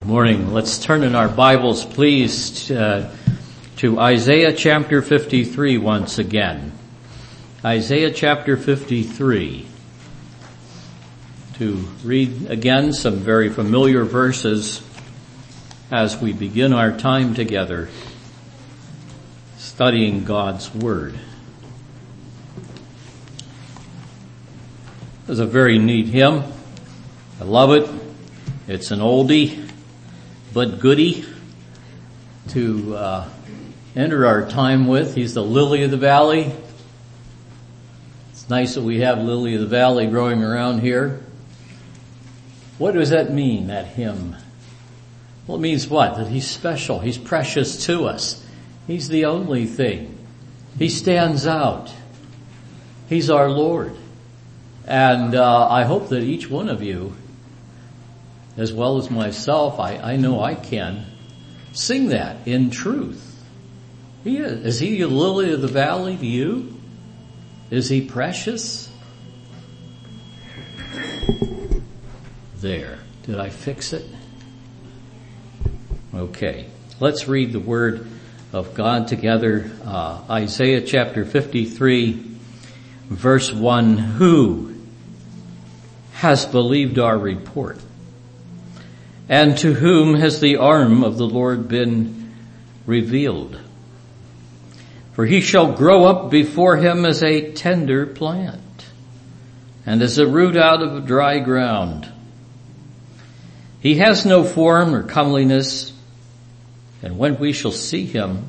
Morning. Let's turn in our Bibles, please, to Isaiah chapter 53 once again. Isaiah chapter 53. To read again some very familiar verses as we begin our time together studying God's Word. It's a very neat hymn. I love it. It's an oldie but goodie to enter our time with. He's the lily of the valley. It's nice that we have lily of the valley growing around here. What does that mean, that hymn? Well, it means what? That he's special. He's precious to us. He's the only thing. He stands out. He's our Lord. And I hope that each one of you, as well as myself, I know I can sing that in truth. He is. Is he the lily of the valley to you? Is he precious? There. Did I fix it? Okay. Let's read the Word of God together. Isaiah chapter 53, verse 1. Who has believed our report? And to whom has the arm of the Lord been revealed? For he shall grow up before him as a tender plant, and as a root out of dry ground. He has no form or comeliness, and when we see him,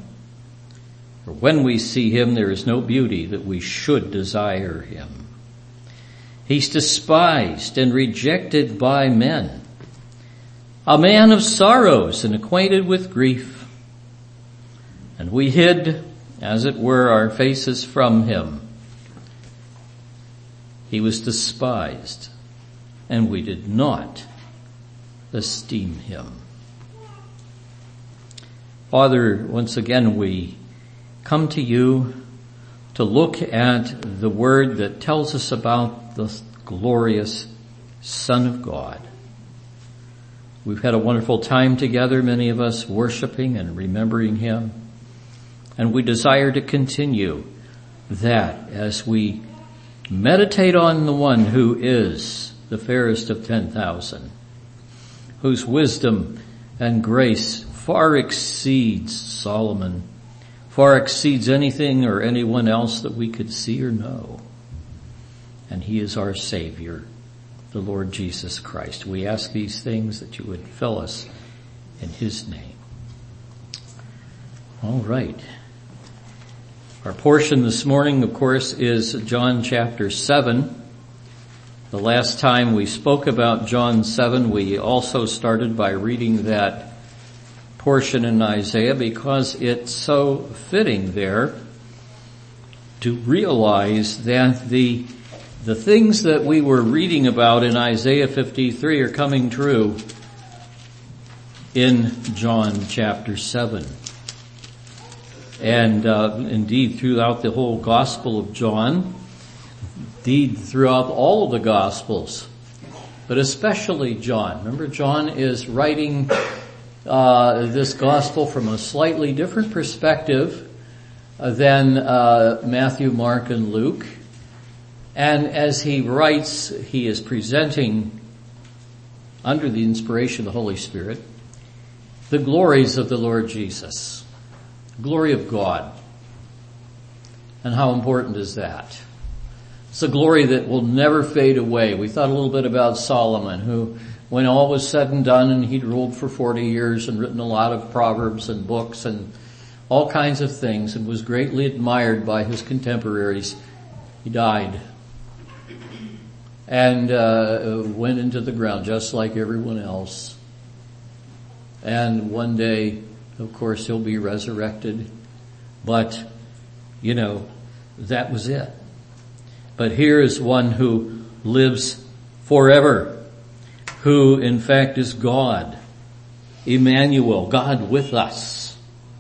there is no beauty that we should desire him. He's despised and rejected by men, a man of sorrows and acquainted with grief. And we hid, as it were, our faces from him. He was despised, and we did not esteem him. Father, once again we come to you to look at the Word that tells us about the glorious Son of God. We've had a wonderful time together, many of us worshiping and remembering him. And we desire to continue that as we meditate on the one who is the fairest of 10,000, whose wisdom and grace far exceeds Solomon, far exceeds anything or anyone else that we could see or know. And he is our Savior, the Lord Jesus Christ. We ask these things that you would fill us in his name. All right. Our portion this morning, of course, is John chapter 7. The last time we spoke about John 7, we also started by reading that portion in Isaiah because it's so fitting there to realize that the things that we were reading about in Isaiah 53 are coming true in John chapter 7. And indeed throughout the whole Gospel of John, indeed throughout all of the Gospels, but especially John. Remember, John is writing this Gospel from a slightly different perspective than Matthew, Mark, and Luke. And as he writes, he is presenting, under the inspiration of the Holy Spirit, the glories of the Lord Jesus, glory of God. And how important is that? It's a glory that will never fade away. We thought a little bit about Solomon, who, when all was said and done, and he'd ruled for 40 years and written a lot of proverbs and books and all kinds of things, and was greatly admired by his contemporaries, he died. And went into the ground just like everyone else. And one day, of course, he'll be resurrected. But, that was it. But here is one who lives forever, who in fact is God, Emmanuel, God with us.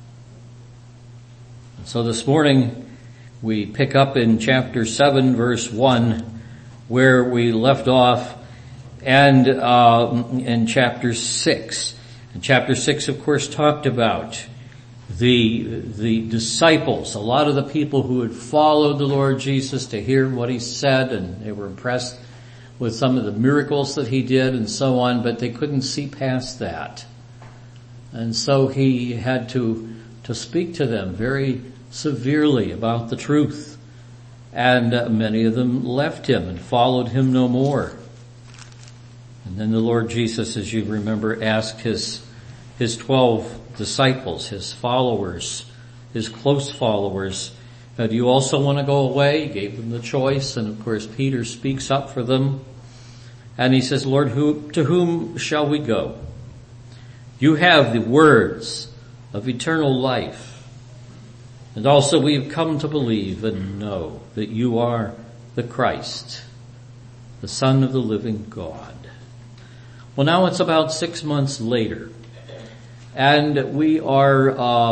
So this morning we pick up in chapter 7, verse 1, where we left off, and in chapter 6. And chapter 6, of course, talked about the disciples, a lot of the people who had followed the Lord Jesus to hear what he said, and they were impressed with some of the miracles that he did and so on, but they couldn't see past that. And so he had to speak to them very severely about the truth. And many of them left him and followed him no more. And then the Lord Jesus, as you remember, asked his 12 disciples, his followers, his close followers, do you also want to go away? He gave them the choice, and of course Peter speaks up for them. And he says, Lord, to whom shall we go? You have the words of eternal life. And also we have come to believe and know that you are the Christ, the Son of the living God. Well, now it's about 6 months later, and we are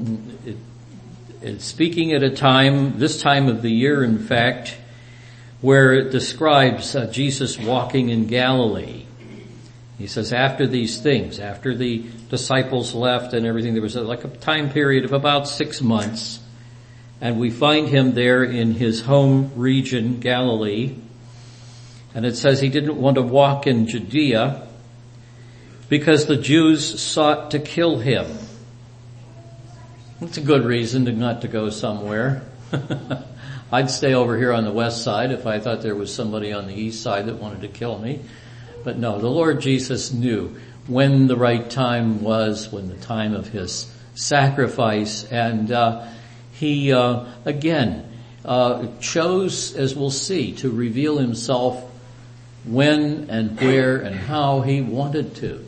speaking at a time, this time of the year in fact, where it describes Jesus walking in Galilee. He says after these things, after the disciples left and everything, there was like a time period of about 6 months, and we find him there in his home region, Galilee. And it says he didn't want to walk in Judea because the Jews sought to kill him. It's a good reason not to go somewhere. I'd stay over here on the west side if I thought there was somebody on the east side that wanted to kill me. But no, the Lord Jesus knew when the right time was, when the time of his sacrifice, and he again chose, as we'll see, to reveal himself when and where and how he wanted to.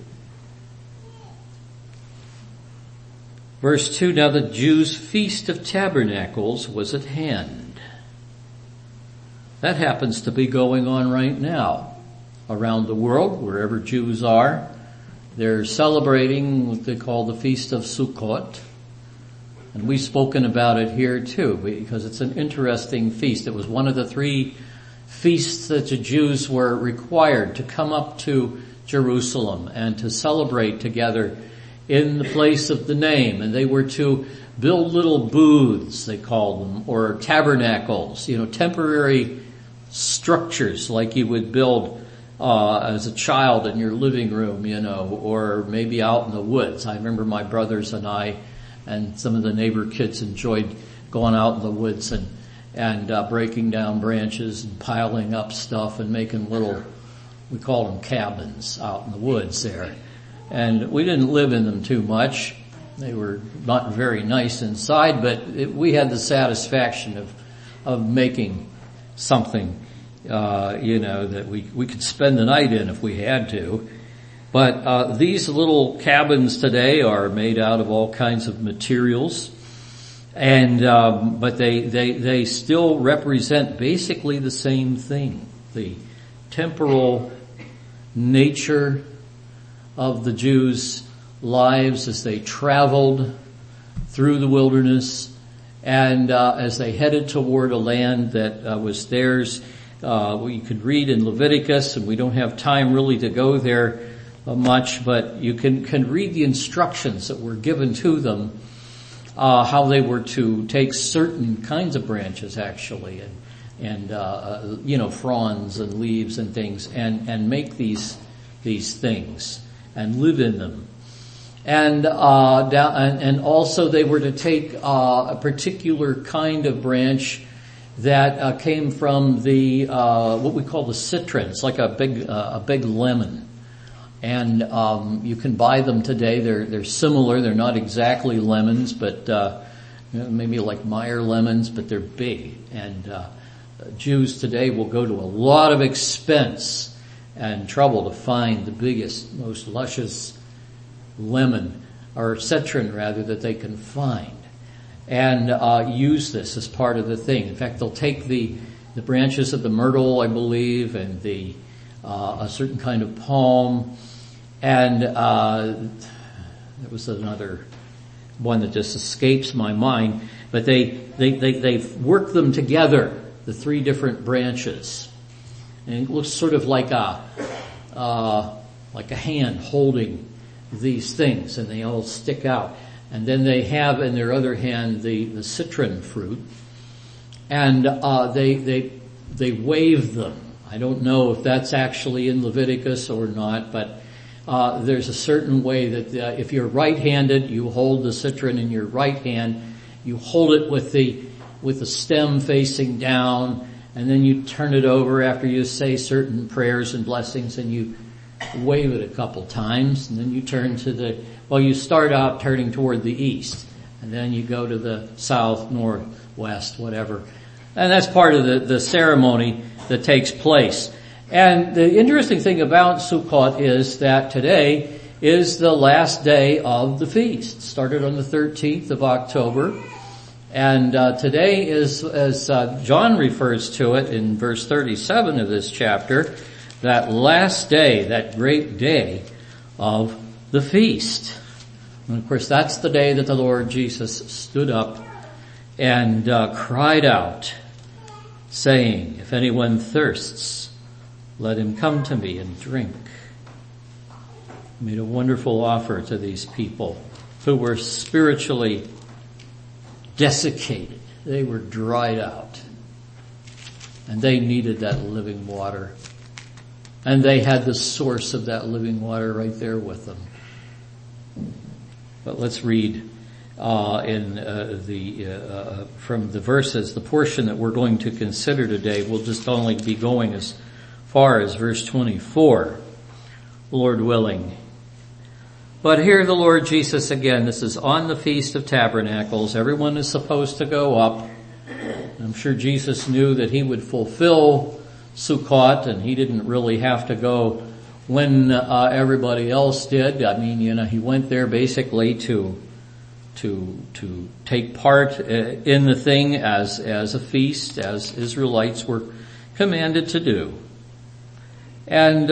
Verse 2, now the Jews' Feast of Tabernacles was at hand. That happens to be going on right now around the world, wherever Jews are. They're celebrating what they call the Feast of Sukkot. And we've spoken about it here too, because it's an interesting feast. It was one of the 3 feasts that the Jews were required to come up to Jerusalem and to celebrate together in the place of the name. And they were to build little booths, they called them, or tabernacles, temporary structures like you would build as a child in your living room, or maybe out in the woods. I remember my brothers and I and some of the neighbor kids enjoyed going out in the woods and breaking down branches and piling up stuff and making little, we called them cabins out in the woods there. And we didn't live in them too much. They were not very nice inside, but we had the satisfaction of making something, that we could spend the night in if we had to. But these little cabins today are made out of all kinds of materials, and but they still represent basically the same thing: the temporal nature of the Jews' lives as they traveled through the wilderness and as they headed toward a land that was theirs. We could read in Leviticus, and we don't have time really to go there much, but you can read the instructions that were given to them, how they were to take certain kinds of branches actually, and fronds and leaves and things, and make these things and live in them. And also they were to take a particular kind of branch that came from the what we call the citron. It's like a big lemon, and you can buy them today. They're similar. They're not exactly lemons, but maybe like Meyer lemons, but they're big. And Jews today will go to a lot of expense and trouble to find the biggest, most luscious lemon, or citron rather, that they can find, and use this as part of the thing. In fact, they'll take the branches of the myrtle, I believe, and a certain kind of palm, and there was another one that just escapes my mind, but they work them together, the 3 different branches. And it looks sort of like a hand holding these things, and they all stick out. And then they have in their other hand the citron fruit, and they wave them. I don't know if that's actually in Leviticus or not, but there's a certain way that if you're right-handed, you hold the citron in your right hand, you hold it with the stem facing down, and then you turn it over after you say certain prayers and blessings, and you wave it a couple times, and then you turn to you start out turning toward the east, and then you go to the south, north, west, whatever. And that's part of the ceremony that takes place. And the interesting thing about Sukkot is that today is the last day of the feast. It started on the 13th of October. And today is, as John refers to it in verse 37 of this chapter, that last day, that great day of the feast. And of course, that's the day that the Lord Jesus stood up and cried out, saying, "If anyone thirsts, let him come to me and drink." He made a wonderful offer to these people who were spiritually desiccated. They were dried out. And they needed that living water. And they had the source of that living water right there with them. But let's read from the verses, the portion that we're going to consider today. We'll just only be going as far as verse 24, Lord willing. But here the Lord Jesus again, this is on the Feast of Tabernacles. Everyone is supposed to go up. I'm sure Jesus knew that he would fulfill Sukkot, and he didn't really have to go when everybody else did. I mean, he went there basically to take part in the thing as a feast, as Israelites were commanded to do. And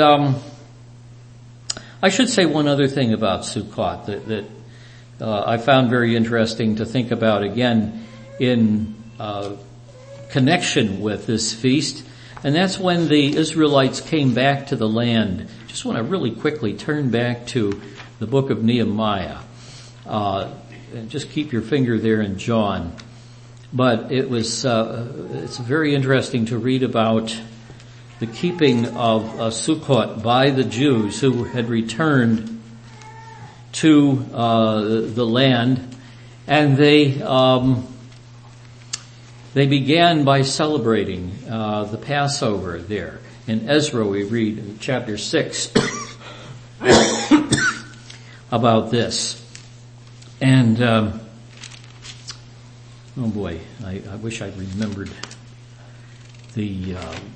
I should say one other thing about Sukkot that I found very interesting to think about again in connection with this feast, and that's when the Israelites came back to the land. Just want to really quickly turn back to the book of Nehemiah. And just keep your finger there in John. But it's very interesting to read about the keeping of Sukkot by the Jews who had returned to the land, and they began by celebrating the Passover there. In Ezra we read in chapter 6 about this. And oh boy, I wish I remembered the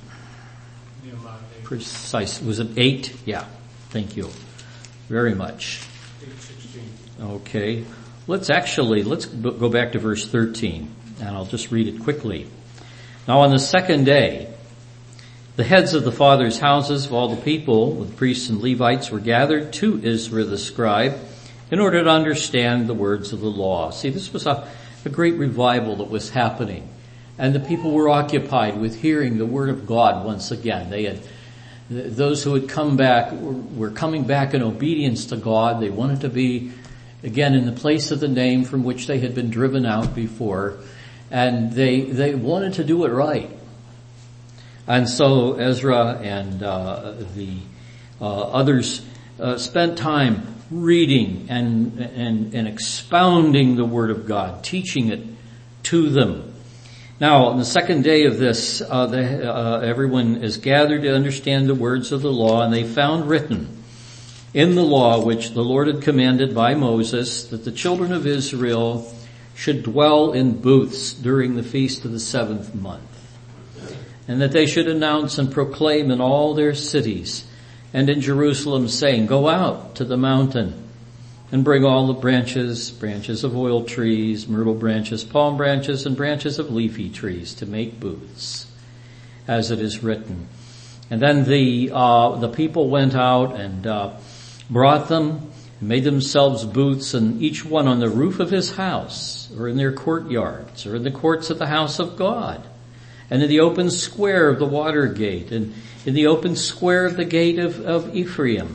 precise. Was it 8? Yeah, thank you very much. 8:16. Okay, let's go back to verse 13, and I'll just read it quickly. Now on the second day, the heads of the fathers' houses of all the people, with priests and Levites, were gathered to Ezra the scribe in order to understand the words of the law. See, this was a great revival that was happening, and the people were occupied with hearing the word of God once again. Those who had come back were coming back in obedience to God. They wanted to be again in the place of the name from which they had been driven out before, and they wanted to do it right. And so Ezra and the others spent time reading and expounding the Word of God, teaching it to them. Now, on the second day of this, everyone is gathered to understand the words of the law, and they found written in the law which the Lord had commanded by Moses that the children of Israel should dwell in booths during the feast of the 7th month, and that they should announce and proclaim in all their cities and in Jerusalem, saying, "Go out to the mountain and bring all the branches of oil trees, myrtle branches, palm branches, and branches of leafy trees to make booths, as it is written." And then the people went out and brought them, and made themselves booths, and each one on the roof of his house, or in their courtyards, or in the courts of the house of God, and in the open square of the water gate, and in the open square of the gate of Ephraim.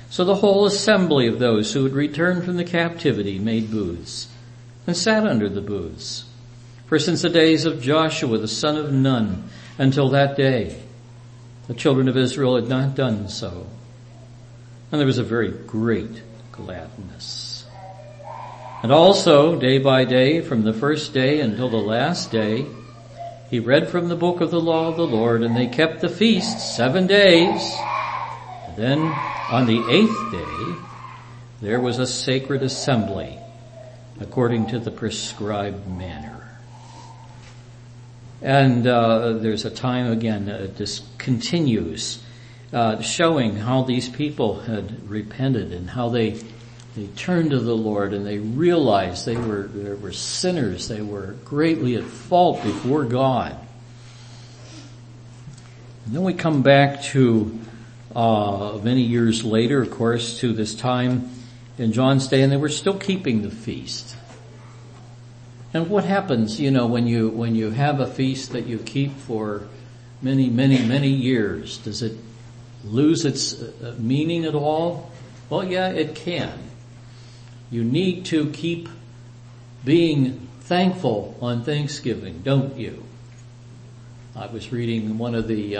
So the whole assembly of those who had returned from the captivity made booths and sat under the booths. For since the days of Joshua the son of Nun until that day, the children of Israel had not done so. And there was a very great gladness. And also, day by day, from the first day until the last day, he read from the book of the law of the Lord, and they kept the feast 7 days. And then on the 8th day, there was a sacred assembly according to the prescribed manner. And there's a time again, this continues, showing how these people had repented and how they turned to the Lord and they realized they were sinners. They were greatly at fault before God. And then we come back to many years later, of course, to this time in John's day, and they were still keeping the feast. And what happens, when you have a feast that you keep for many, many, many years? Does it lose its meaning at all? Well, yeah, it can. You need to keep being thankful on Thanksgiving, don't you? I was reading one of the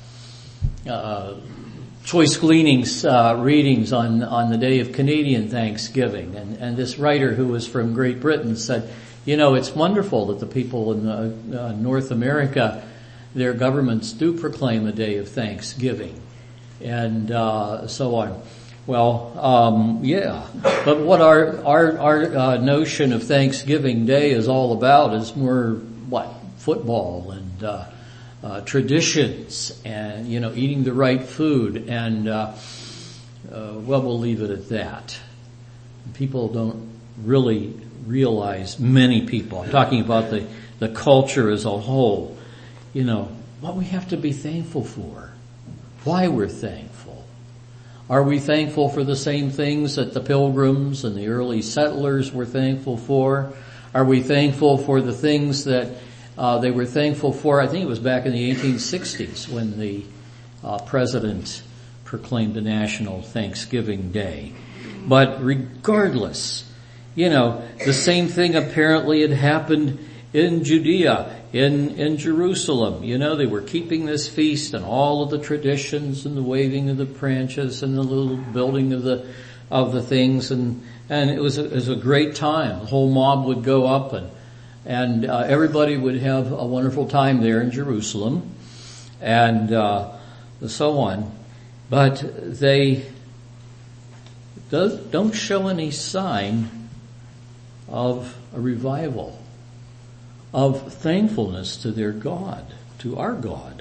Choice Gleanings readings on the day of Canadian Thanksgiving, and this writer who was from Great Britain said, it's wonderful that the people in North America, their governments do proclaim a day of Thanksgiving, and so on. Well, yeah, but what our notion of Thanksgiving Day is all about is more football and traditions and eating the right food, and we'll leave it at that. People don't really realize, many people, I'm talking about the culture as a whole, what we have to be thankful for, why we're thankful. Are we thankful for the same things that the Pilgrims and the early settlers were thankful for? Are we thankful for the things that they were thankful for? I think it was back in the 1860s when the president proclaimed a national Thanksgiving Day. But regardless, the same thing apparently had happened in Judea, in Jerusalem. They were keeping this feast and all of the traditions and the waving of the branches and the little building of the things, and it was a great time. The whole mob would go up and everybody would have a wonderful time there in Jerusalem, and so on. But they don't show any sign of a revival, of thankfulness to their God, to our God.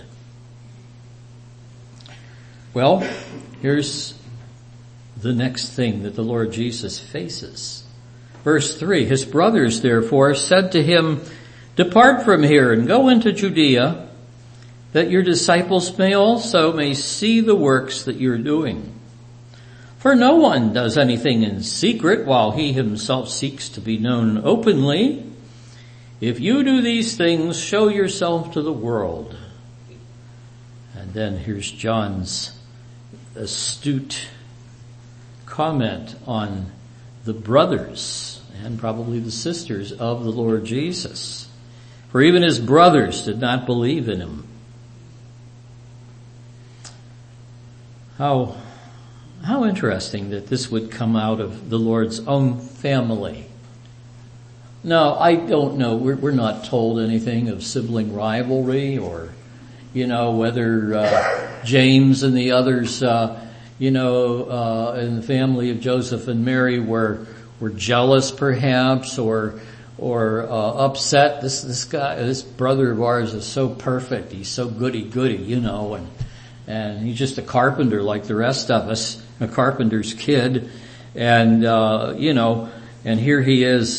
Well, here's the next thing that the Lord Jesus faces. Verse 3, his brothers therefore said to him, "Depart from here and go into Judea, that your disciples may see the works that you're doing. For no one does anything in secret while he himself seeks to be known openly. If you do these things, show yourself to the world." And then here's John's astute comment on the brothers and probably the sisters of the Lord Jesus. For even his brothers did not believe in him. How interesting that this would come out of the Lord's own family. Now, I don't know, we're not told anything of sibling rivalry or, whether James and the others, in the family of Joseph and Mary were jealous perhaps or upset. This brother of ours is so perfect. He's so goody-goody, and he's just a carpenter like the rest of us, a carpenter's kid. And, and here he is,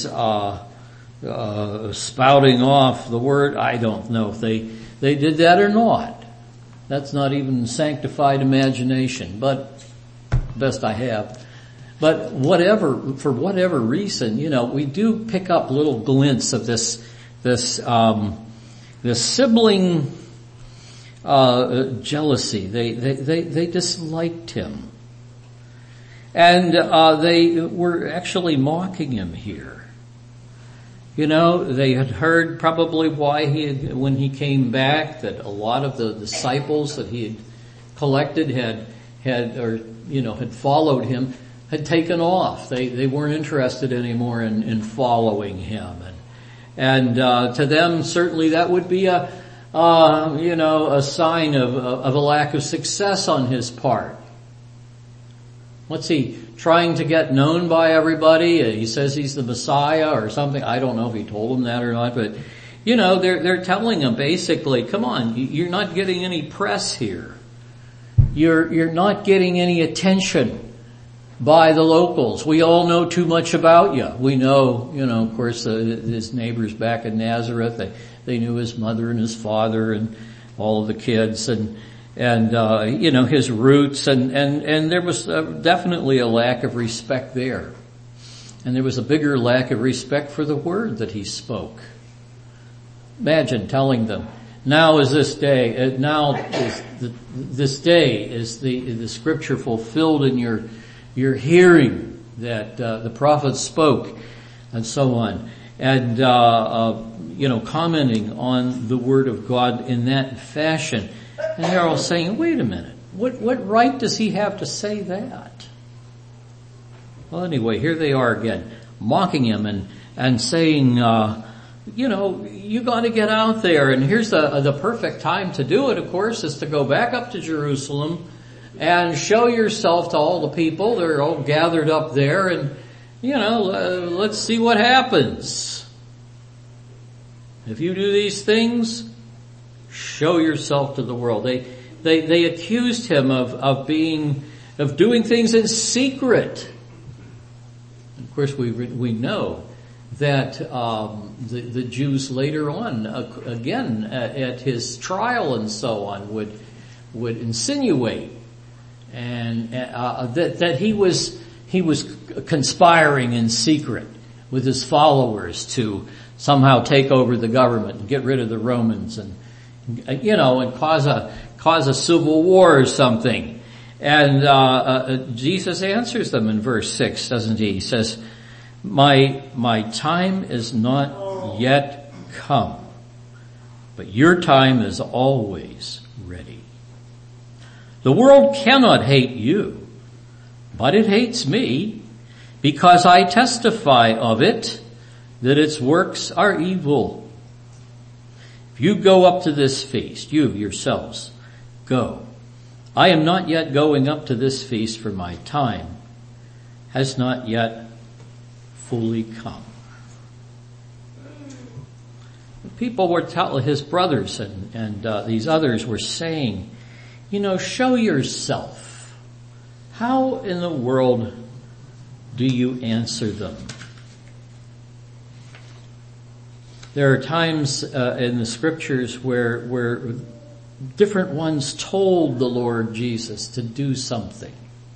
spouting off the word. I don't know if they did that or not. That's not even sanctified imagination, but best I have. But for whatever reason, we do pick up little glints of this sibling, jealousy. They disliked him. And they were actually mocking him here. You know, they had heard probably why when he came back, that a lot of the disciples that he had collected had followed him, had taken off. They weren't interested anymore in following him. And to them, certainly that would be a sign of a lack of success on his part. What's he trying to get known by everybody? He says he's the Messiah or something. I don't know if he told them that or not, but they're telling him basically, come on, you're not getting any press here. You're not getting any attention by the locals. We all know too much about you. We know, of course, his neighbors back in Nazareth, they knew his mother and his father and all of the kids and his roots and there was definitely a lack of respect there. And there was a bigger lack of respect for the word that he spoke. Imagine telling them, now is this day, this day is the scripture fulfilled in your hearing that the prophet spoke and so on. And commenting on the word of God in that fashion. And they're all saying, wait a minute, what right does he have to say that? Well, anyway, here they are again, mocking him and saying, you gotta get out there, and here's the perfect time to do it, of course, is to go back up to Jerusalem and show yourself to all the people. They're all gathered up there, and, let's see what happens. If you do these things, show yourself to the world. They accused him of doing things in secret. Of course, we know that the Jews later on, again at his trial and so on, would insinuate and that he was conspiring in secret with his followers to somehow take over the government and get rid of the Romans and cause a civil war or something. And Jesus answers them in verse 6, doesn't he? He says, my time is not yet come, but your time is always ready. The world cannot hate you, but it hates me, because I testify of it that its works are evil. If you go up to this feast, you yourselves, go. I am not yet going up to this feast, for my time has not yet fully come. People were telling his brothers and these others were saying, show yourself. How in the world do you answer them? There are times in the scriptures where different ones told the Lord Jesus to do something.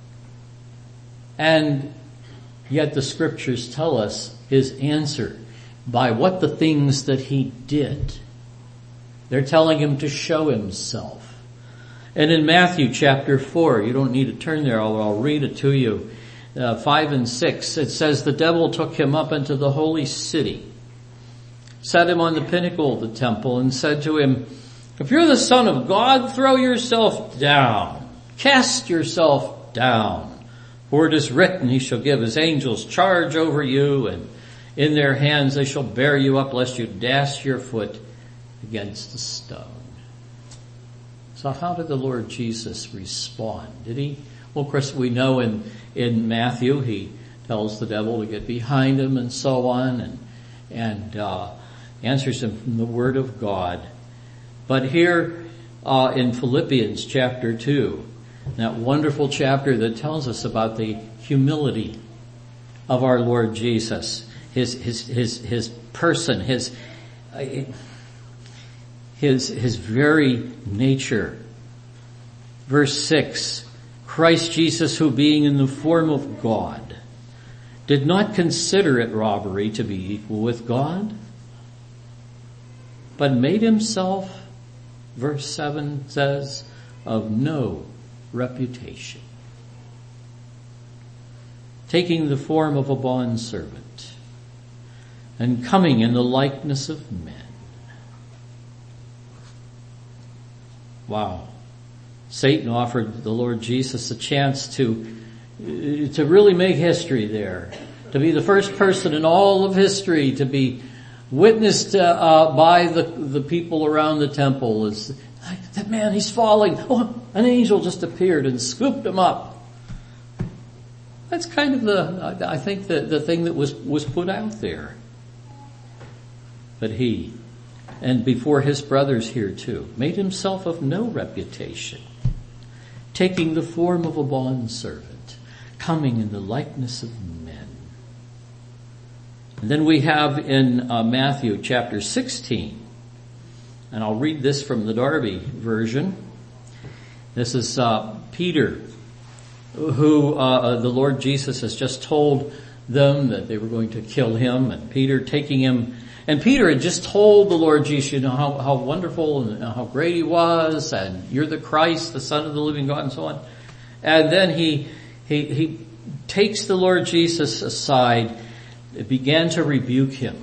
And yet the scriptures tell us his answer by what the things that he did. They're telling him to show himself. And in Matthew chapter 4, you don't need to turn there, I'll read it to you. 5 and 6, it says, the devil took him up into the holy city, set him on the pinnacle of the temple, and said to him, if you're the Son of God, throw yourself down. Cast yourself down. For it is written, he shall give his angels charge over you, and in their hands they shall bear you up, lest you dash your foot against a stone. So how did the Lord Jesus respond? Did he? Well, of course, we know in Matthew, he tells the devil to get behind him and so on, and answers him from the Word of God. But here in Philippians chapter 2, that wonderful chapter that tells us about the humility of our Lord Jesus, his person, his very nature. Verse 6, Christ Jesus, who being in the form of God, did not consider it robbery to be equal with God, but made himself, verse 7 says, of no reputation. taking the form of a bondservant, and coming in the likeness of men. Wow. Satan offered the Lord Jesus a chance to really make history there, to be the first person in all of history to be witnessed by the people around the temple. As that man, he's falling. Oh, an angel just appeared and scooped him up. That's kind of I think the thing that was put out there. But he, and before his brothers here too, made himself of no reputation, taking the form of a bondservant, coming in the likeness of men. And then we have in Matthew chapter 16, and I'll read this from the Darby version. This is Peter, who the Lord Jesus has just told them that they were going to kill him, and Peter taking him. And Peter had just told the Lord Jesus, you know, how wonderful and how great he was, and you're the Christ, the Son of the living God, and so on. And then he takes the Lord Jesus aside, began to rebuke him,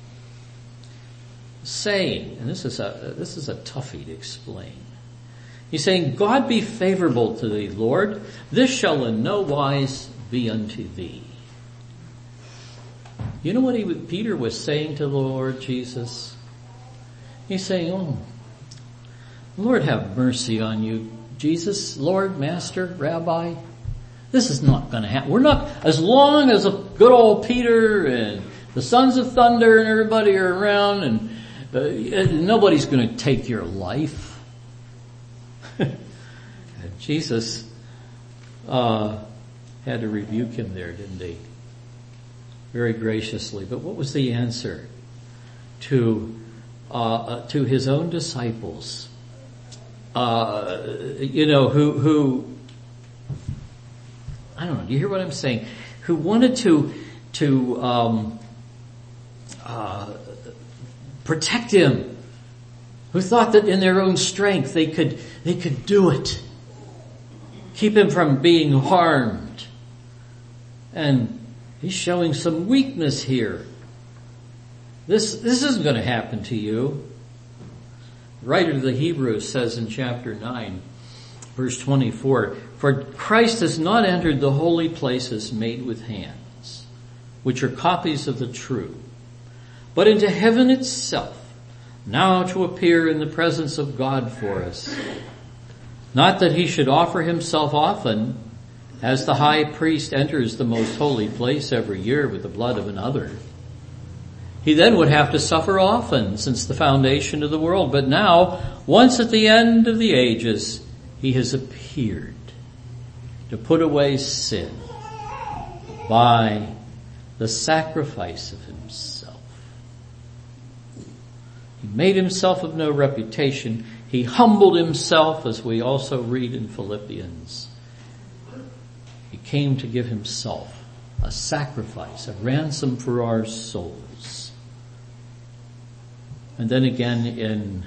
saying, and this is a toughie to explain. He's saying, God be favorable to thee, Lord. This shall in no wise be unto thee. You know what Peter was saying to the Lord Jesus? He's saying, oh, Lord have mercy on you, Jesus, Lord, Master, Rabbi. This is not going to happen. We're not, as long as a good old Peter and the sons of thunder and everybody are around, and nobody's going to take your life. Jesus had to rebuke him there, didn't he? Very graciously. But what was the answer to his own disciples? Who I don't know. Do you hear what I'm saying? Who wanted to protect him? Who thought that in their own strength they could do it, keep him from being harmed, and he's showing some weakness here. This isn't going to happen to you. The writer of the Hebrews says in chapter 9, verse 24, for Christ has not entered the holy places made with hands, which are copies of the true, but into heaven itself, now to appear in the presence of God for us. Not that he should offer himself often, as the high priest enters the most holy place every year with the blood of another. He then would have to suffer often since the foundation of the world. But now, once at the end of the ages, he has appeared to put away sin by the sacrifice of himself. He made himself of no reputation. He humbled himself, as we also read in Philippians. He came to give himself a sacrifice, a ransom for our souls. And then again in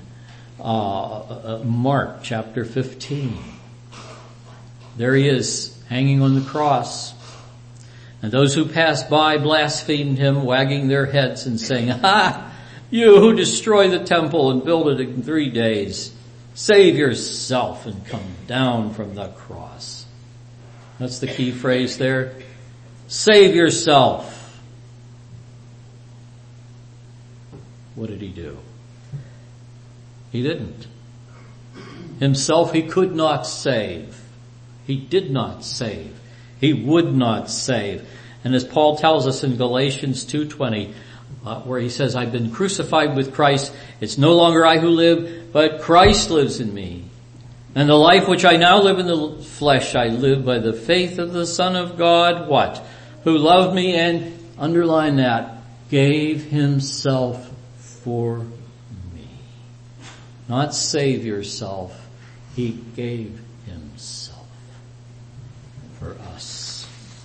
Mark chapter 15, there he is hanging on the cross. And those who passed by blasphemed him, wagging their heads and saying, "Ha! You who destroy the temple and build it in 3 days, save yourself and come down from the cross." That's the key phrase there. Save yourself. What did he do? He didn't. Himself he could not save. He did not save. He would not save. And as Paul tells us in Galatians 2:20, where he says, I've been crucified with Christ. It's no longer I who live, but Christ lives in me. And the life which I now live in the flesh, I live by the faith of the Son of God, what? Who loved me and, underline that, gave himself for me. Not save yourself. He gave himself for us.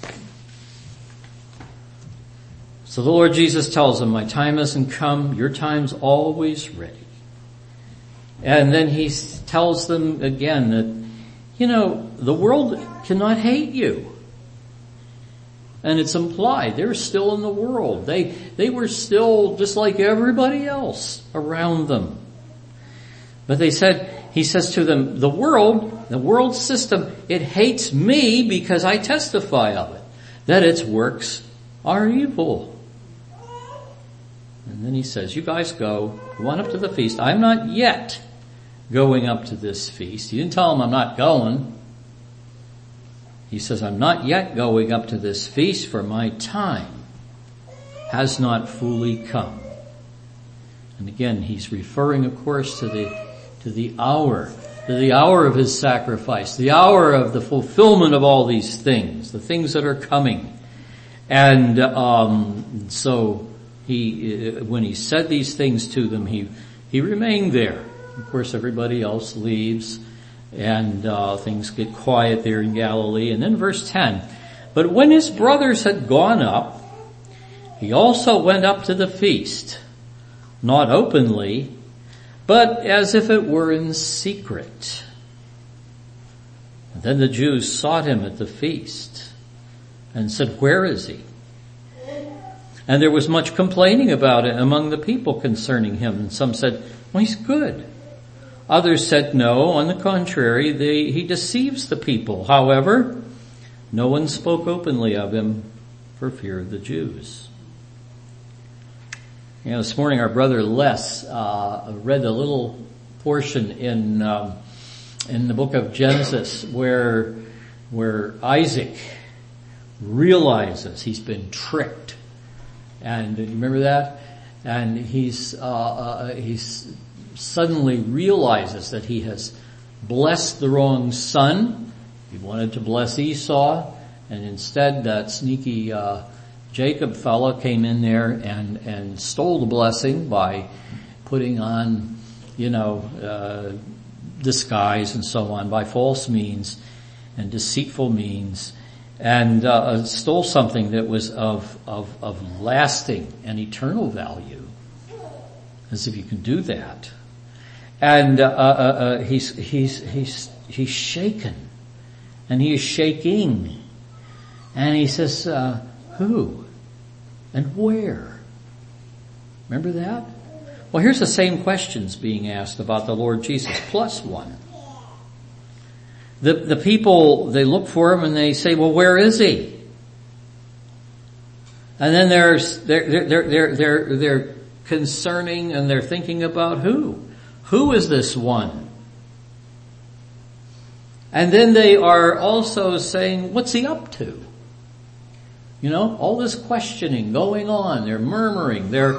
So the Lord Jesus tells them, my time hasn't come, your time's always ready. And then he tells them again that, the world cannot hate you. And it's implied they're still in the world. They were still just like everybody else around them. But he says to them, the world system, it hates me because I testify of it, that its works are evil. And then he says, you guys go on up to the feast. I'm not yet going up to this feast. He didn't tell them I'm not going. He says, I'm not yet going up to this feast, for my time has not fully come. And again, he's referring, of course, to the hour of his sacrifice, the hour of the fulfillment of all these things, the things that are coming. And so when he said these things to them, he remained there. Of course, everybody else leaves. And things get quiet there in Galilee. And then verse 10, but when his brothers had gone up, he also went up to the feast, not openly, but as if it were in secret. And then the Jews sought him at the feast and said, where is he? And there was much complaining about it among the people concerning him. And some said, well, he's good. Others said, no, on the contrary, he deceives the people. However, no one spoke openly of him for fear of the Jews. This morning our brother Les read a little portion in the book of Genesis where Isaac realizes he's been tricked. And do you remember that? And he's suddenly realizes that he has blessed the wrong son. He wanted to bless Esau, and instead that sneaky Jacob fella came in there and stole the blessing by putting on, disguise and so on, by false means and deceitful means, and stole something that was of lasting and eternal value. As if you can do that. And he's shaken, and he is shaking, and he says, who and where? Remember that? Well, here's the same questions being asked about the Lord Jesus plus one. The people, they look for him and they say, well, where is he? And then they're concerning, and they're thinking about who? Who is this one? And then they are also saying, what's he up to? All this questioning going on. They're murmuring. They're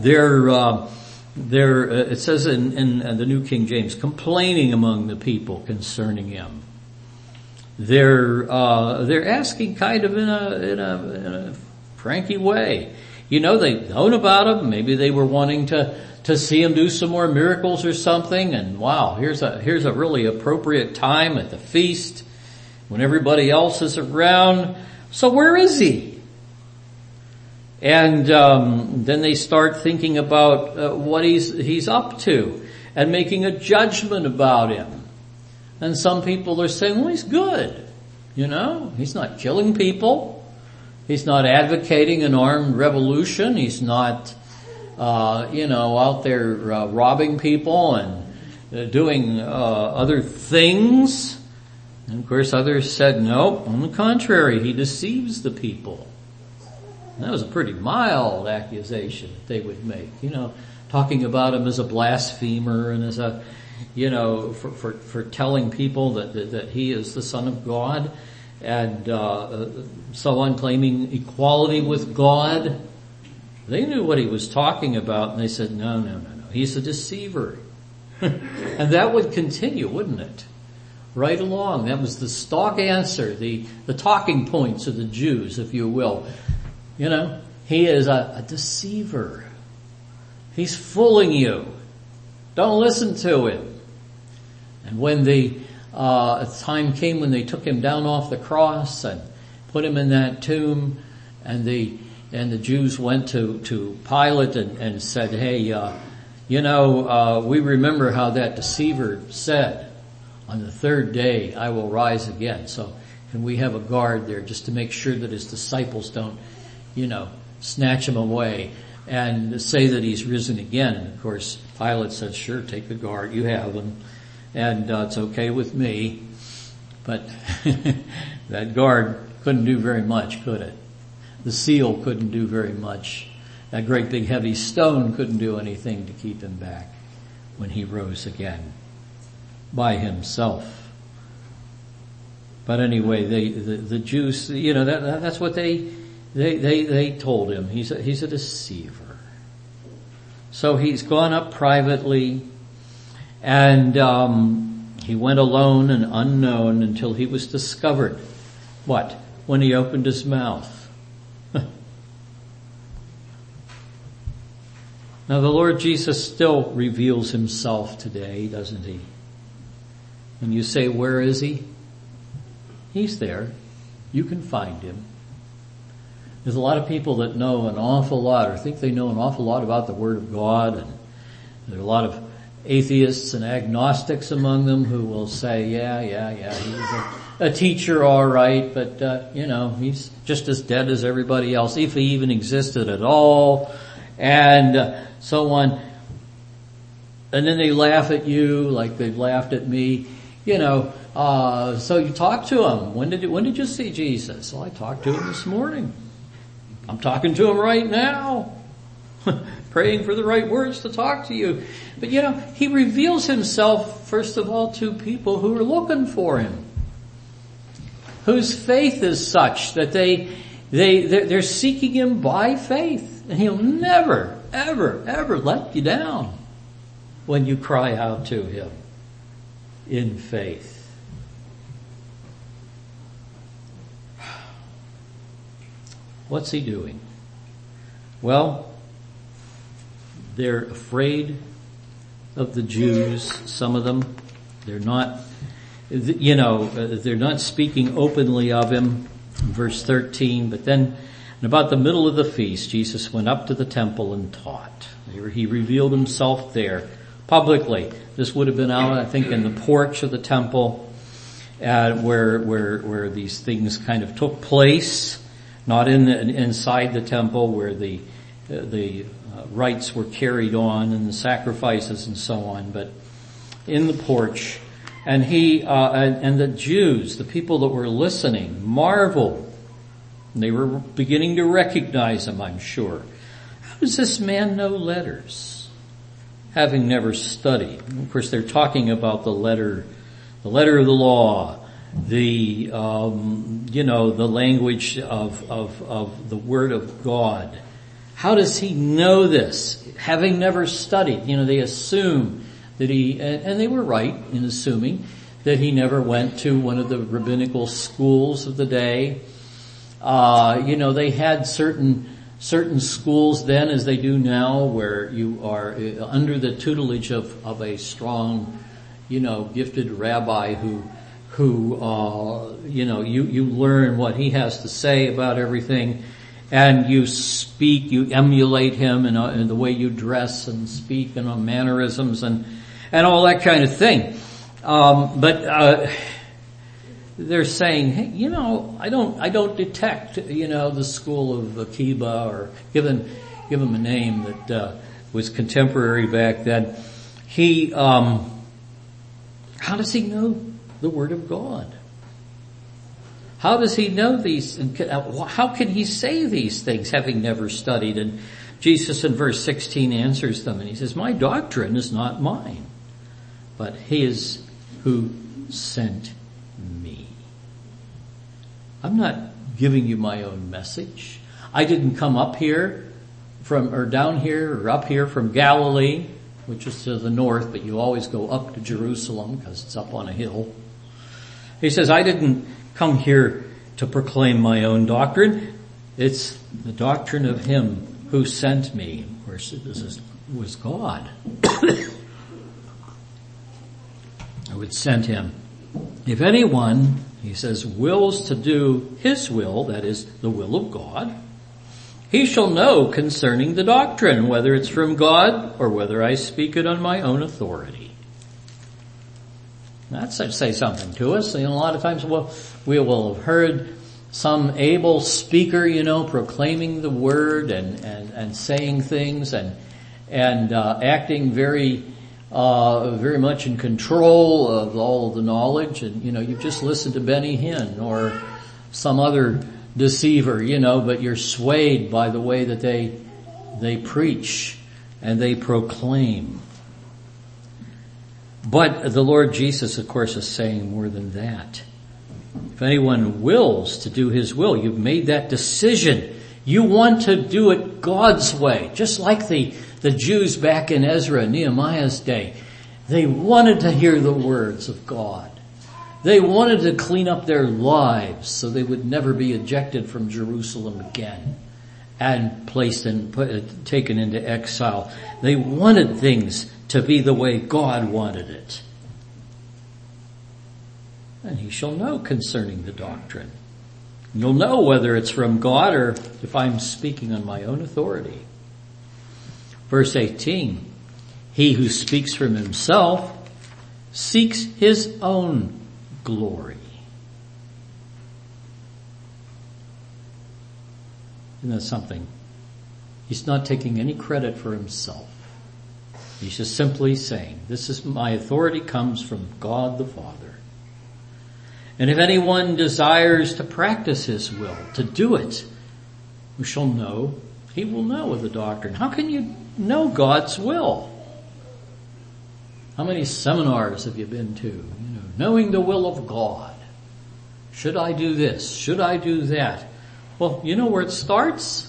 it says in the New King James, complaining among the people concerning him. They're asking kind of in a cranky way. They've known about him. Maybe they were wanting to see him do some more miracles or something. And wow, here's a really appropriate time at the feast when everybody else is around. So where is he? And then they start thinking about what he's up to and making a judgment about him. And some people are saying, well, he's good. He's not killing people. He's not advocating an armed revolution. He's not, out there robbing people and doing other things. And of course others said, no, on the contrary, he deceives the people. And that was a pretty mild accusation they would make, talking about him as a blasphemer and as a, for telling people that he is the Son of God. And so on, claiming equality with God. They knew what he was talking about, and they said, no, he's a deceiver. And that would continue, wouldn't it? Right along. That was the stock answer, the talking points of the Jews, if you will. He is a deceiver. He's fooling you. Don't listen to him. And when the time came when they took him down off the cross and put him in that tomb, and the Jews went to Pilate and said, hey, we remember how that deceiver said, on the third day I will rise again. So And we have a guard there just to make sure that his disciples don't, snatch him away and say that he's risen again. And of course, Pilate says, sure, take the guard, you have him, and it's okay with me. But that guard couldn't do very much, could it? The seal couldn't do very much. That great big heavy stone couldn't do anything to keep him back when he rose again by himself. But anyway, the Jews, that's what they told him. He's a deceiver. So he's gone up privately, and he went alone and unknown until he was discovered. What? When he opened his mouth. Now the Lord Jesus still reveals himself today, doesn't he? When you say, where is he? He's there. You can find him. There's a lot of people that know an awful lot, or think they know an awful lot about the Word of God, and there are a lot of atheists and agnostics among them who will say, yeah, he's a teacher, all right, but he's just as dead as everybody else, if he even existed at all, and so on. And then they laugh at you like they've laughed at me, so you talk to him. When did you see Jesus? Well, I talked to him this morning. I'm talking to him right now. Praying for the right words to talk to you. But he reveals himself first of all to people who are looking for him. Whose faith is such that they're seeking him by faith. And he'll never, ever, ever let you down when you cry out to him in faith. What's he doing? Well, they're afraid of the Jews, some of them. They're not, they're not speaking openly of him. Verse 13, but then in about the middle of the feast, Jesus went up to the temple and taught. He revealed himself there publicly. This would have been out, I think, in the porch of the temple, where these things kind of took place. Not inside the temple where the rites were carried on and the sacrifices and so on, but in the porch. And and the Jews, the people that were listening, marveled. And they were beginning to recognize him, I'm sure. How does this man know letters, having never studied? And of course, they're talking about the letter of the law, the language of the Word of God. How does he know this? Having never studied. They assume that and they were right in assuming that he never went to one of the rabbinical schools of the day. They had certain schools then, as they do now, where you are under the tutelage of a strong, gifted rabbi who you learn what he has to say about everything, and you speak, you emulate him in the way you dress and speak and on mannerisms and all that kind of thing. But they're saying, hey, I don't detect, the school of Akiba, or give him a name that was contemporary back then. How does he know the Word of God? How does he know these? How can he say these things having never studied? And Jesus in verse 16 answers them, and he says, my doctrine is not mine, but his who sent me. I'm not giving you my own message. I didn't come up here down here or up here from Galilee, which is to the north, but you always go up to Jerusalem because it's up on a hill. He says, I didn't come here to proclaim my own doctrine. It's the doctrine of him who sent me. Of course, was God who had sent him. If anyone, he says, wills to do his will, that is the will of God, he shall know concerning the doctrine, whether it's from God or whether I speak it on my own authority. That should say something to us. A lot of times we will have heard some able speaker, proclaiming the word and saying things and acting very much in control of all of the knowledge. And, you've just listened to Benny Hinn or some other deceiver, but you're swayed by the way that they preach and they proclaim. But the Lord Jesus, of course, is saying more than that. If anyone wills to do his will, you've made that decision. You want to do it God's way, just like the Jews back in Ezra and Nehemiah's day. They wanted to hear the words of God. They wanted to clean up their lives so they would never be ejected from Jerusalem again and taken into exile. They wanted things to be the way God wanted it. And he shall know concerning the doctrine. You'll know whether it's from God or if I'm speaking on my own authority. Verse 18, he who speaks from himself seeks his own glory. Isn't that something? He's not taking any credit for himself. He's just simply saying, my authority comes from God the Father. And if anyone desires to practice his will, to do it, who shall know? He will know of the doctrine. How can you know God's will? How many seminars have you been to? Knowing the will of God. Should I do this? Should I do that? Well, you know where it starts?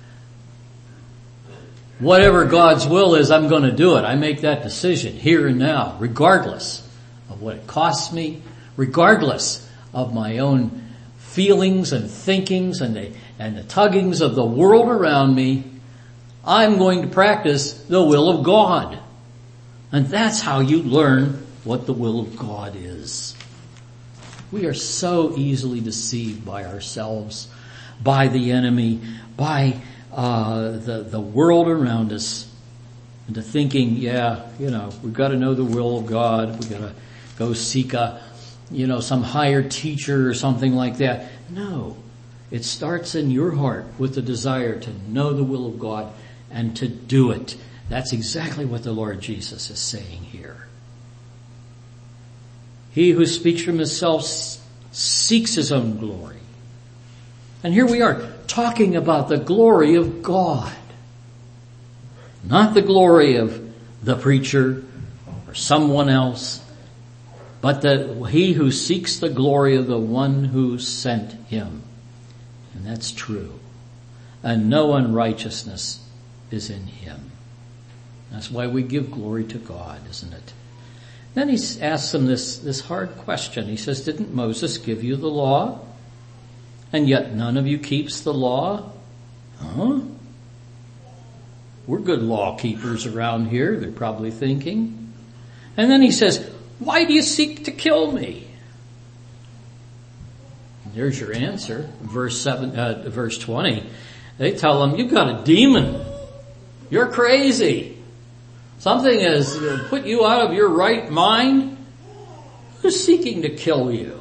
Whatever God's will is, I'm going to do it. I make that decision here and now, regardless of what it costs me, regardless of my own feelings and thinkings and the tuggings of the world around me. I'm going to practice the will of God. And that's how you learn what the will of God is. We are so easily deceived by ourselves, by the enemy, by the world around us, into thinking, we've got to know the will of God. We've got to go seek some higher teacher or something like that. No, it starts in your heart with the desire to know the will of God and to do it. That's exactly what the Lord Jesus is saying here. He who speaks from himself seeks his own glory. And here we are talking about the glory of God. Not the glory of the preacher or someone else, but he who seeks the glory of the one who sent him. And that's true. And no unrighteousness is in him. That's why we give glory to God, isn't it? Then he asks them this hard question. He says, didn't Moses give you the law? And yet none of you keeps the law? Huh? We're good law keepers around here, they're probably thinking. And then he says, why do you seek to kill me? And there's your answer. Verse 20. They tell him, you've got a demon. You're crazy. Something has put you out of your right mind. Who's seeking to kill you?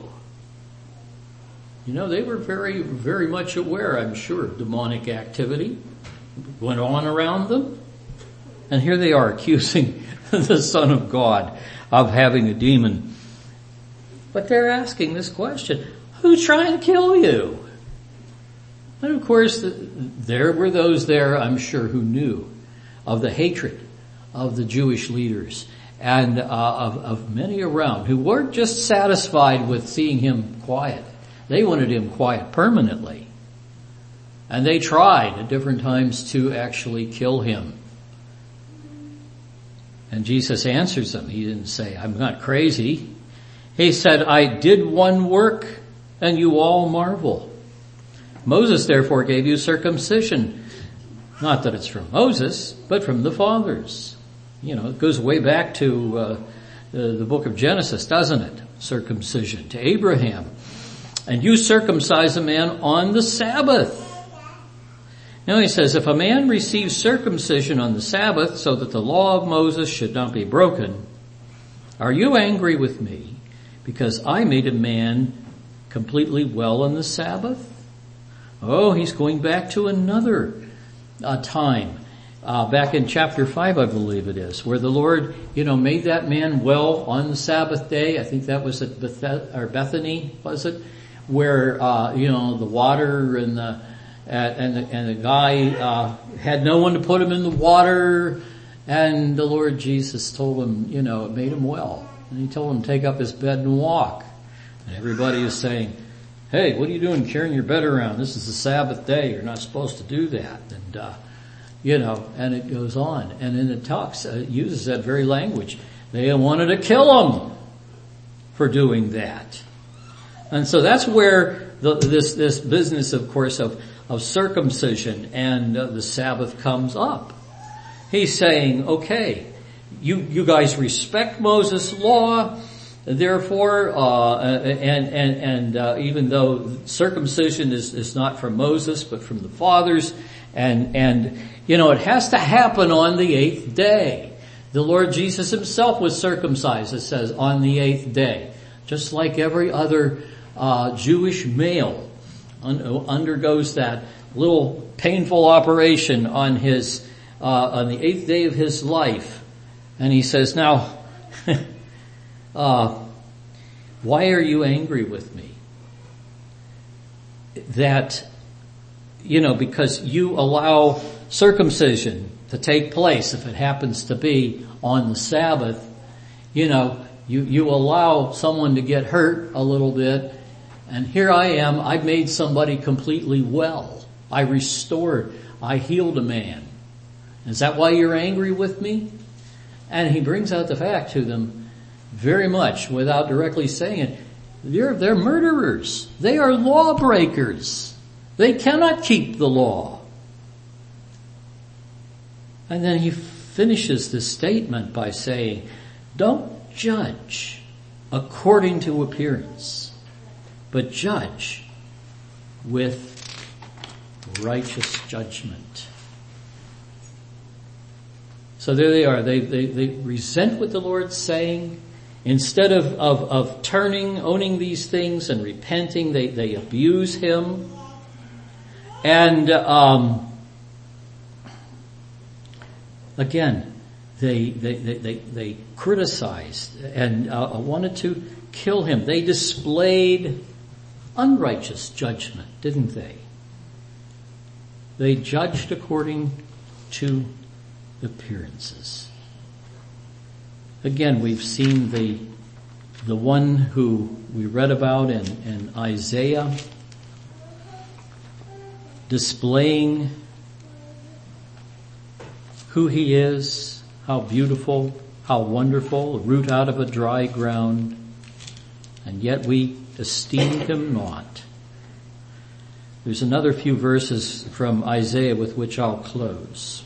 They were very, very much aware, I'm sure, of demonic activity went on around them. And here they are accusing the Son of God of having a demon. But they're asking this question, who's trying to kill you? And of course, there were those there, I'm sure, who knew of the hatred of the Jewish leaders and of many around who weren't just satisfied with seeing him quiet. They wanted him quiet permanently. And they tried at different times to actually kill him. And Jesus answers them. He didn't say, I'm not crazy. He said, I did one work and you all marvel. Moses therefore gave you circumcision. Not that it's from Moses, but from the fathers. It goes way back to the book of Genesis, doesn't it? Circumcision to Abraham. And you circumcise a man on the Sabbath. Now he says, if a man receives circumcision on the Sabbath so that the law of Moses should not be broken, are you angry with me because I made a man completely well on the Sabbath? Oh, he's going back to another time. Back in chapter 5, I believe it is, where the Lord, made that man well on the Sabbath day. I think that was at Bethany, was it? Where, the water and the guy, had no one to put him in the water, and the Lord Jesus told him, it made him well. And he told him to take up his bed and walk. And everybody is saying, hey, what are you doing carrying your bed around? This is the Sabbath day. You're not supposed to do that. And, and it goes on. And then it uses that very language. They wanted to kill him for doing that. And so that's where this business, of course, of circumcision and the Sabbath comes up. He's saying, okay, you guys respect Moses' law, therefore, even though circumcision is not from Moses, but from the fathers, and it has to happen on the 8th day. The Lord Jesus himself was circumcised, it says, on the 8th day. Just like every other Jewish male undergoes that little painful operation on the 8th day of his life. And he says, now, why are you angry with me? That, because you allow circumcision to take place, if it happens to be on the Sabbath, you allow someone to get hurt a little bit, and here I am, I've made somebody completely well. I restored, I healed a man. Is that why you're angry with me? And he brings out the fact to them very much without directly saying it. They're murderers. They are lawbreakers. They cannot keep the law. And then he finishes the statement by saying, don't judge according to appearance, but judge with righteous judgment. So there they are. They resent what the Lord's saying. Instead of turning, owning these things and repenting, they abuse him. And again, they criticized and wanted to kill him. They displayed unrighteous judgment, didn't they? They judged according to appearances. Again, we've seen the one who we read about in Isaiah displaying who he is, how beautiful, how wonderful, a root out of a dry ground, and yet we esteemed him not. There's another few verses from Isaiah with which I'll close.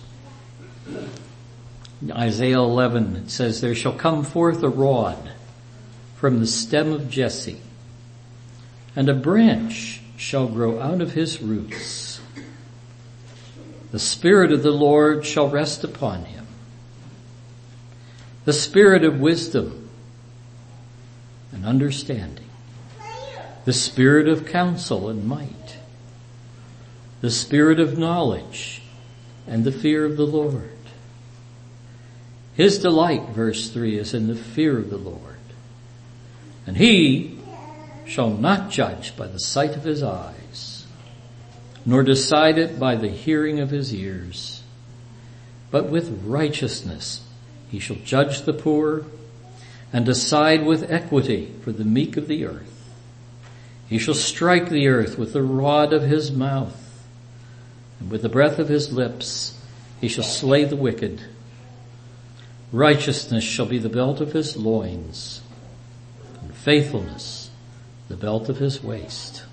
Isaiah 11, it says, there shall come forth a rod from the stem of Jesse, and a branch shall grow out of his roots. The Spirit of the Lord shall rest upon him, the Spirit of wisdom and understanding, the Spirit of counsel and might, the Spirit of knowledge and the fear of the Lord. His delight, verse 3, is in the fear of the Lord. And he shall not judge by the sight of his eyes, nor decide it by the hearing of his ears. But with righteousness he shall judge the poor, and decide with equity for the meek of the earth. He shall strike the earth with the rod of his mouth, and with the breath of his lips he shall slay the wicked. Righteousness shall be the belt of his loins, and faithfulness the belt of his waist.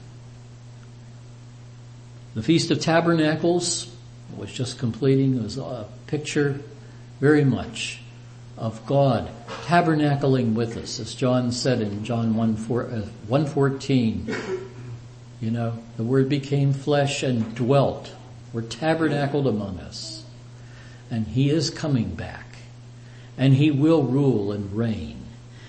The Feast of Tabernacles was just completing. Was a picture very much of God tabernacling with us, as John said in John 1:14. The Word became flesh and dwelt, or tabernacled among us. And he is coming back. And he will rule and reign.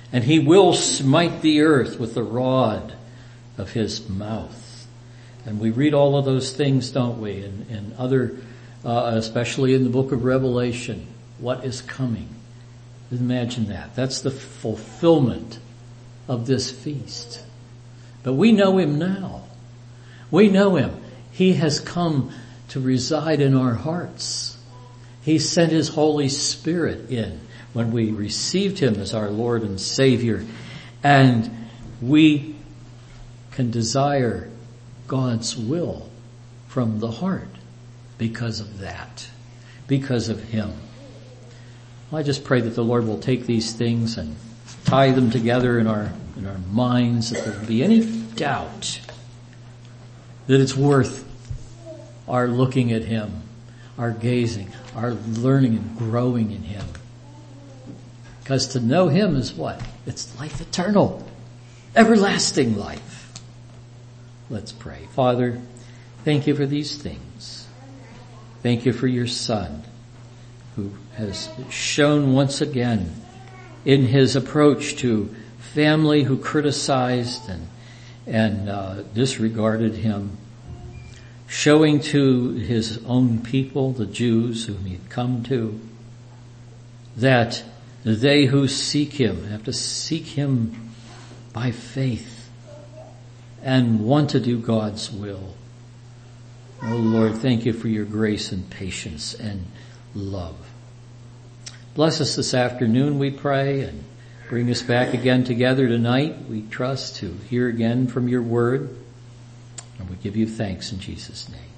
And he will smite the earth with the rod of his mouth. And we read all of those things, don't we? In other, especially in the book of Revelation, what is coming. Imagine that. That's the fulfillment of this feast. But we know him now. We know him. He has come to reside in our hearts. He sent his Holy Spirit in when we received him as our Lord and Savior. And we can desire God's will from the heart because of that, because of him. I just pray that the Lord will take these things and tie them together in our minds, that there will be any doubt that it's worth our looking at him, our gazing, our learning and growing in him. Because to know him is what? It's life eternal, everlasting life. Let's pray. Father, thank you for these things. Thank you for your Son, who has shown once again in his approach to family who criticized and disregarded him, showing to his own people, the Jews whom he had come to, that they who seek him have to seek him by faith and want to do God's will. Oh Lord, thank you for your grace and patience and love. Bless us this afternoon, we pray, and bring us back again together tonight, we trust, to hear again from your word. And we give you thanks in Jesus' name.